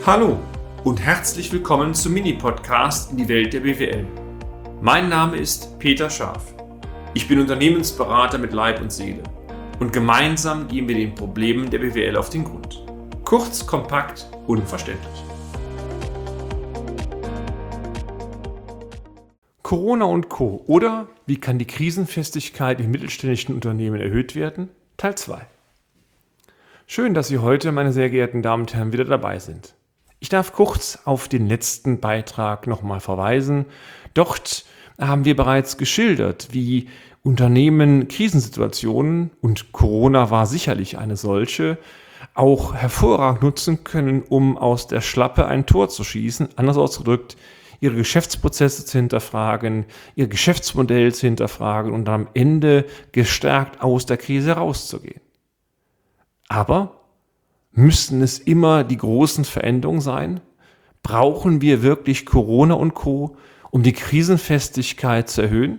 Hallo und herzlich willkommen zum Mini-Podcast in die Welt der BWL. Mein Name ist Peter Scharf. Ich bin Unternehmensberater mit Leib und Seele und gemeinsam gehen wir den Problemen der BWL auf den Grund. Kurz, kompakt, unverständlich. Corona und Co. oder wie kann die Krisenfestigkeit in mittelständischen Unternehmen erhöht werden? Teil 2. Schön, dass Sie heute, meine sehr geehrten Damen und Herren, wieder dabei sind. Ich darf kurz auf den letzten Beitrag nochmal verweisen. Dort haben wir bereits geschildert, wie Unternehmen Krisensituationen, und Corona war sicherlich eine solche, auch hervorragend nutzen können, um aus der Schlappe ein Tor zu schießen. Anders ausgedrückt, ihre Geschäftsprozesse zu hinterfragen, ihr Geschäftsmodell zu hinterfragen und am Ende gestärkt aus der Krise rauszugehen. Aber müssen es immer die großen Veränderungen sein? Brauchen wir wirklich Corona und Co., um die Krisenfestigkeit zu erhöhen?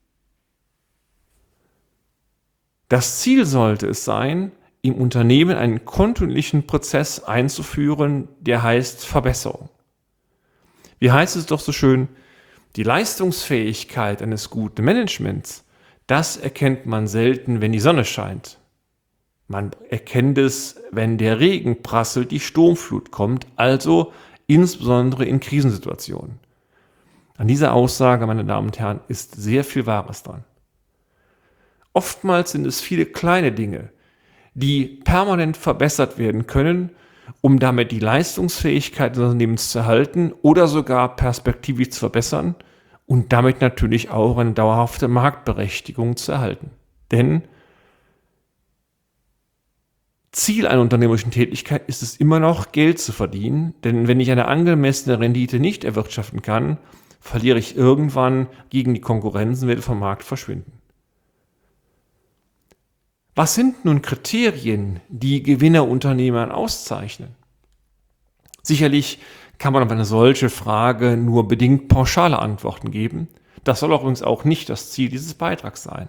Das Ziel sollte es sein, im Unternehmen einen kontinuierlichen Prozess einzuführen, der heißt Verbesserung. Wie heißt es doch so schön? Die Leistungsfähigkeit eines guten Managements, das erkennt man selten, wenn die Sonne scheint. Man erkennt es, wenn der Regen prasselt, die Sturmflut kommt, also insbesondere in Krisensituationen. An dieser Aussage, meine Damen und Herren, ist sehr viel Wahres dran. Oftmals sind es viele kleine Dinge, die permanent verbessert werden können, um damit die Leistungsfähigkeit des Unternehmens zu erhalten oder sogar perspektivisch zu verbessern und damit natürlich auch eine dauerhafte Marktberechtigung zu erhalten. Denn Ziel einer unternehmerischen Tätigkeit ist es immer noch, Geld zu verdienen, denn wenn ich eine angemessene Rendite nicht erwirtschaften kann, verliere ich irgendwann gegen die Konkurrenz und werde vom Markt verschwinden. Was sind nun Kriterien, die Gewinnerunternehmer auszeichnen? Sicherlich kann man auf eine solche Frage nur bedingt pauschale Antworten geben. Das soll übrigens auch nicht das Ziel dieses Beitrags sein.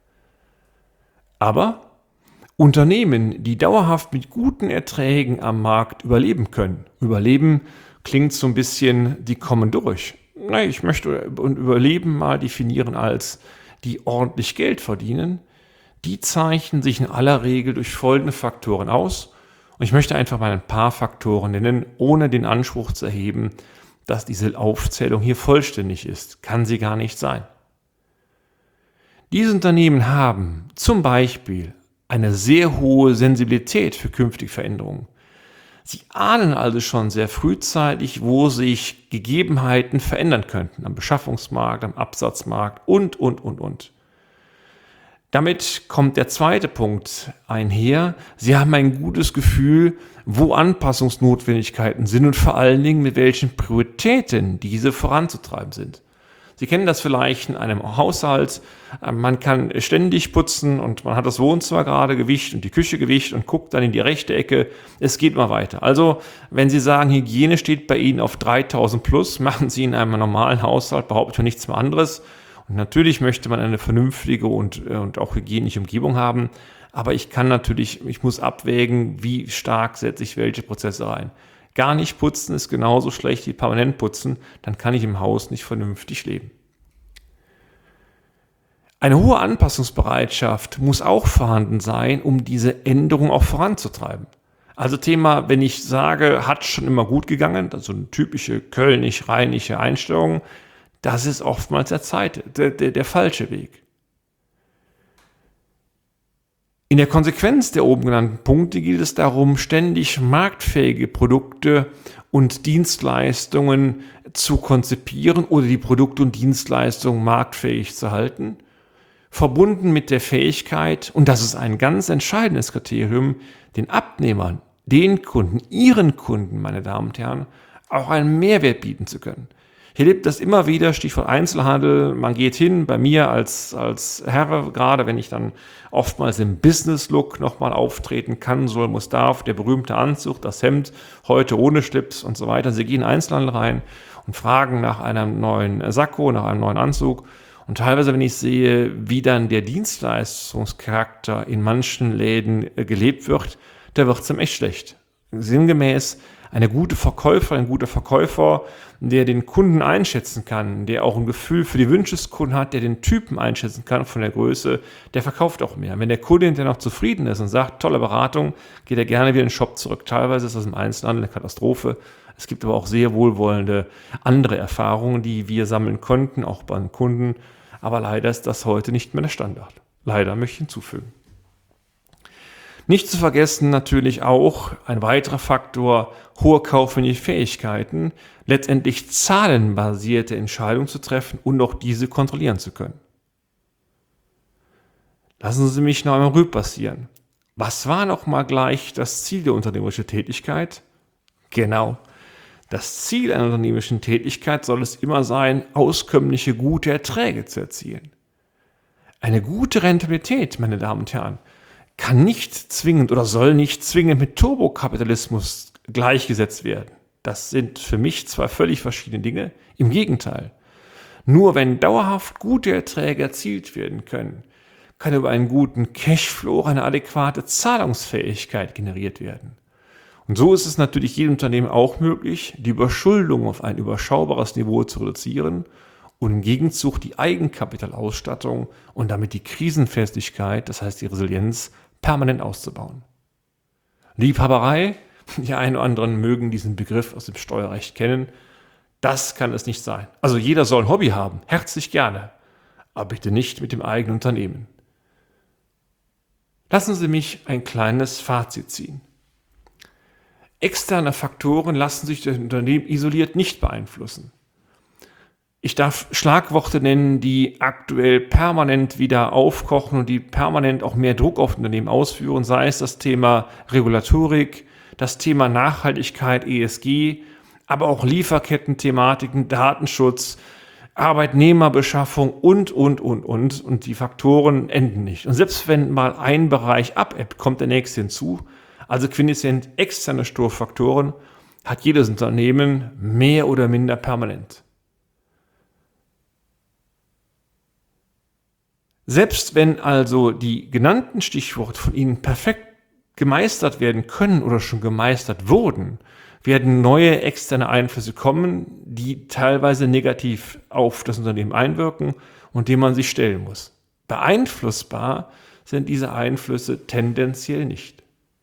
Aber Unternehmen, die dauerhaft mit guten Erträgen am Markt überleben können. Überleben klingt so ein bisschen, die kommen durch. Nein, ich möchte Überleben mal definieren als die ordentlich Geld verdienen. Die zeichnen sich in aller Regel durch folgende Faktoren aus. Und ich möchte einfach mal ein paar Faktoren nennen, ohne den Anspruch zu erheben, dass diese Aufzählung hier vollständig ist. Kann sie gar nicht sein. Diese Unternehmen haben zum Beispiel eine sehr hohe Sensibilität für künftige Veränderungen. Sie ahnen also schon sehr frühzeitig, wo sich Gegebenheiten verändern könnten, am Beschaffungsmarkt, am Absatzmarkt und. Damit kommt der zweite Punkt einher. Sie haben ein gutes Gefühl, wo Anpassungsnotwendigkeiten sind und vor allen Dingen mit welchen Prioritäten diese voranzutreiben sind. Sie kennen das vielleicht in einem Haushalt. Man kann ständig putzen und man hat das Wohnzimmer gerade gewischt und die Küche gewischt und guckt dann in die rechte Ecke. Es geht mal weiter. Also, wenn Sie sagen, Hygiene steht bei Ihnen auf 3000 plus, machen Sie in einem normalen Haushalt behauptet nichts mehr anderes. Und natürlich möchte man eine vernünftige und auch hygienische Umgebung haben. Aber ich muss abwägen, wie stark setze ich welche Prozesse rein. Gar nicht putzen ist genauso schlecht wie permanent putzen, dann kann ich im Haus nicht vernünftig leben. Eine hohe Anpassungsbereitschaft muss auch vorhanden sein, um diese Änderung auch voranzutreiben. Also Thema, wenn ich sage, hat schon immer gut gegangen, also eine typische kölnisch-rheinische Einstellung, das ist oftmals der falsche Weg. In der Konsequenz der oben genannten Punkte geht es darum, ständig marktfähige Produkte und Dienstleistungen zu konzipieren oder die Produkte und Dienstleistungen marktfähig zu halten, verbunden mit der Fähigkeit, und das ist ein ganz entscheidendes Kriterium, den Abnehmern, den Kunden, ihren Kunden, meine Damen und Herren, auch einen Mehrwert bieten zu können. Hier lebt das immer wieder, Stichwort Einzelhandel. Man geht hin, bei mir als Herr, gerade wenn ich dann oftmals im Business-Look nochmal auftreten kann, soll, muss, darf, der berühmte Anzug, das Hemd, heute ohne Schlips und so weiter. Sie gehen in Einzelhandel rein und fragen nach einem neuen Sakko, nach einem neuen Anzug. Und teilweise, wenn ich sehe, wie dann der Dienstleistungscharakter in manchen Läden gelebt wird, da wird es ihm echt schlecht. Sinngemäß, Eine gute Verkäuferin, ein guter Verkäufer, der den Kunden einschätzen kann, der auch ein Gefühl für die Wünsche des Kunden hat, der den Typen einschätzen kann von der Größe, der verkauft auch mehr. Wenn der Kunde hinterher noch zufrieden ist und sagt, tolle Beratung, geht er gerne wieder in den Shop zurück. Teilweise ist das im Einzelhandel eine Katastrophe. Es gibt aber auch sehr wohlwollende andere Erfahrungen, die wir sammeln konnten, auch beim Kunden. Aber leider ist das heute nicht mehr der Standard. Leider möchte ich hinzufügen. Nicht zu vergessen natürlich auch ein weiterer Faktor, hohe kaufmännische Fähigkeiten, letztendlich zahlenbasierte Entscheidungen zu treffen und auch diese kontrollieren zu können. Lassen Sie mich noch einmal Revue passieren. Was war noch mal gleich das Ziel der unternehmerischen Tätigkeit? Genau. Das Ziel einer unternehmerischen Tätigkeit soll es immer sein, auskömmliche, gute Erträge zu erzielen. Eine gute Rentabilität, meine Damen und Herren, kann nicht zwingend oder soll nicht zwingend mit Turbokapitalismus gleichgesetzt werden. Das sind für mich zwei völlig verschiedene Dinge. Im Gegenteil. Nur wenn dauerhaft gute Erträge erzielt werden können, kann über einen guten Cashflow eine adäquate Zahlungsfähigkeit generiert werden. Und so ist es natürlich jedem Unternehmen auch möglich, die Überschuldung auf ein überschaubares Niveau zu reduzieren und im Gegenzug die Eigenkapitalausstattung und damit die Krisenfestigkeit, das heißt die Resilienz, permanent auszubauen. Liebhaberei, die einen oder anderen mögen diesen Begriff aus dem Steuerrecht kennen, das kann es nicht sein. Also jeder soll ein Hobby haben, herzlich gerne, aber bitte nicht mit dem eigenen Unternehmen. Lassen Sie mich ein kleines Fazit ziehen. Externe Faktoren lassen sich durch das Unternehmen isoliert nicht beeinflussen. Ich darf Schlagworte nennen, die aktuell permanent wieder aufkochen und die permanent auch mehr Druck auf Unternehmen ausführen, sei es das Thema Regulatorik, das Thema Nachhaltigkeit, ESG, aber auch Lieferketten-Thematiken, Datenschutz, Arbeitnehmerbeschaffung und. Und die Faktoren enden nicht. Und selbst wenn mal ein Bereich abebbt, kommt der nächste hinzu. Also quintessent externe Störfaktoren hat jedes Unternehmen mehr oder minder permanent. Selbst wenn also die genannten Stichworte von Ihnen perfekt gemeistert werden können oder schon gemeistert wurden, werden neue externe Einflüsse kommen, die teilweise negativ auf das Unternehmen einwirken und dem man sich stellen muss. Beeinflussbar sind diese Einflüsse tendenziell nicht.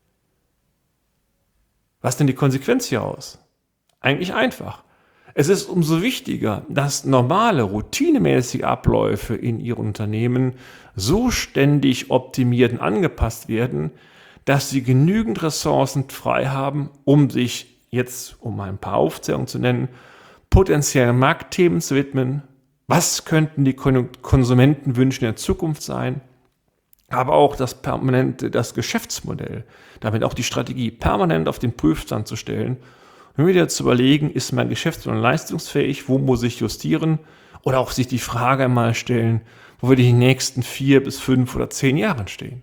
Was denn die Konsequenz hieraus? Eigentlich einfach. Es ist umso wichtiger, dass normale, routinemäßige Abläufe in Ihrem Unternehmen so ständig optimiert und angepasst werden, dass Sie genügend Ressourcen frei haben, um sich jetzt, um ein paar Aufzählungen zu nennen, potenziellen Marktthemen zu widmen. Was könnten die Konsumentenwünsche in der Zukunft sein? Aber auch das Geschäftsmodell, damit auch die Strategie permanent auf den Prüfstand zu stellen, um wieder zu überlegen, ist mein Geschäftsmodell leistungsfähig, wo muss ich justieren? Oder auch sich die Frage einmal stellen, wo wir die nächsten 4 bis 5 oder 10 Jahren stehen.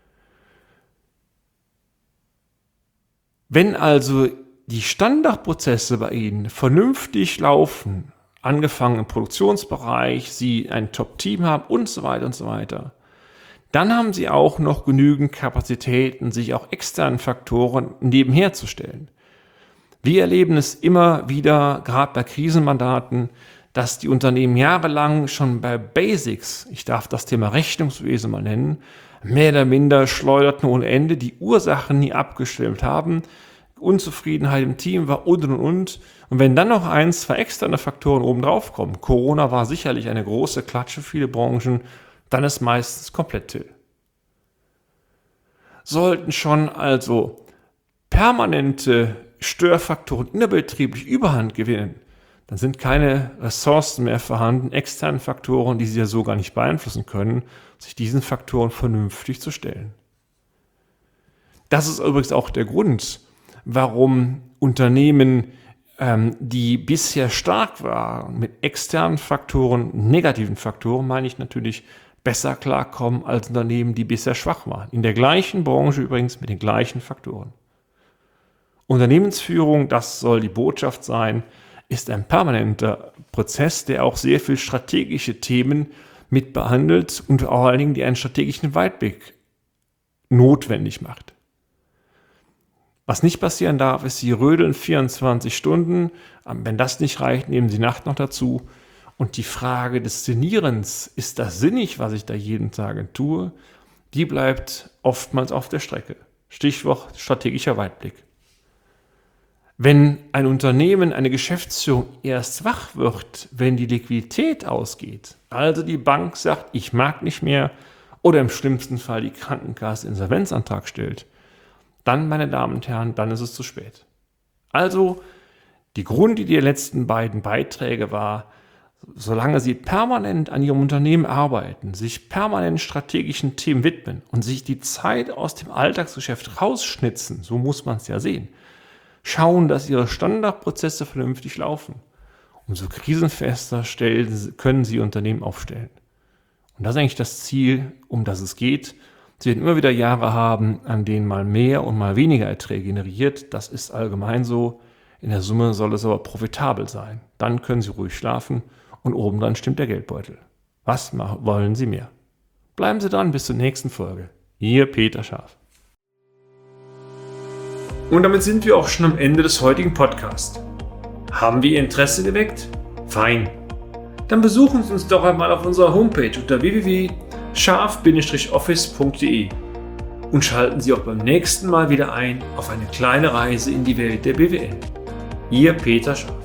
Wenn also die Standardprozesse bei Ihnen vernünftig laufen, angefangen im Produktionsbereich, Sie ein Top-Team haben und so weiter, dann haben Sie auch noch genügend Kapazitäten, sich auch externen Faktoren nebenher zu stellen. Wir erleben es immer wieder, gerade bei Krisenmandaten, dass die Unternehmen jahrelang schon bei Basics, ich darf das Thema Rechnungswesen mal nennen, mehr oder minder schleuderten ohne Ende, die Ursachen nie abgestimmt haben, Unzufriedenheit im Team war und. Und wenn dann noch 1, 2 externe Faktoren oben drauf kommen, Corona war sicherlich eine große Klatsche für viele Branchen, dann ist meistens komplett till. Sollten schon also permanente Störfaktoren innerbetrieblich Überhand gewinnen, dann sind keine Ressourcen mehr vorhanden, externen Faktoren, die Sie ja so gar nicht beeinflussen können, sich diesen Faktoren vernünftig zu stellen. Das ist übrigens auch der Grund, warum Unternehmen, die bisher stark waren, mit externen Faktoren, negativen Faktoren, meine ich natürlich, besser klarkommen als Unternehmen, die bisher schwach waren. In der gleichen Branche übrigens mit den gleichen Faktoren. Unternehmensführung, das soll die Botschaft sein, ist ein permanenter Prozess, der auch sehr viel strategische Themen mit behandelt und vor allen Dingen, die einen strategischen Weitblick notwendig macht. Was nicht passieren darf, ist, Sie rödeln 24 Stunden. Wenn das nicht reicht, nehmen Sie Nacht noch dazu. Und die Frage des Sinnierens, ist das sinnig, was ich da jeden Tag tue, die bleibt oftmals auf der Strecke. Stichwort strategischer Weitblick. Wenn ein Unternehmen, eine Geschäftsführung erst wach wird, wenn die Liquidität ausgeht, also die Bank sagt, ich mag nicht mehr, oder im schlimmsten Fall die Krankenkasse Insolvenzantrag stellt, dann, meine Damen und Herren, dann ist es zu spät. Also, die Grundidee der letzten beiden Beiträge war, solange Sie permanent an Ihrem Unternehmen arbeiten, sich permanent strategischen Themen widmen und sich die Zeit aus dem Alltagsgeschäft rausschnitzen, so muss man es ja sehen, schauen, dass Ihre Standardprozesse vernünftig laufen. Umso krisenfester können Sie Ihr Unternehmen aufstellen. Und das ist eigentlich das Ziel, um das es geht. Sie werden immer wieder Jahre haben, an denen mal mehr und mal weniger Erträge generiert. Das ist allgemein so. In der Summe soll es aber profitabel sein. Dann können Sie ruhig schlafen und obendran stimmt der Geldbeutel. Was wollen Sie mehr? Bleiben Sie dran bis zur nächsten Folge. Ihr Peter Scharf. Und damit sind wir auch schon am Ende des heutigen Podcasts. Haben wir Ihr Interesse geweckt? Fein. Dann besuchen Sie uns doch einmal auf unserer Homepage unter www.scharf-office.de und schalten Sie auch beim nächsten Mal wieder ein auf eine kleine Reise in die Welt der BWL. Ihr Peter Scharf.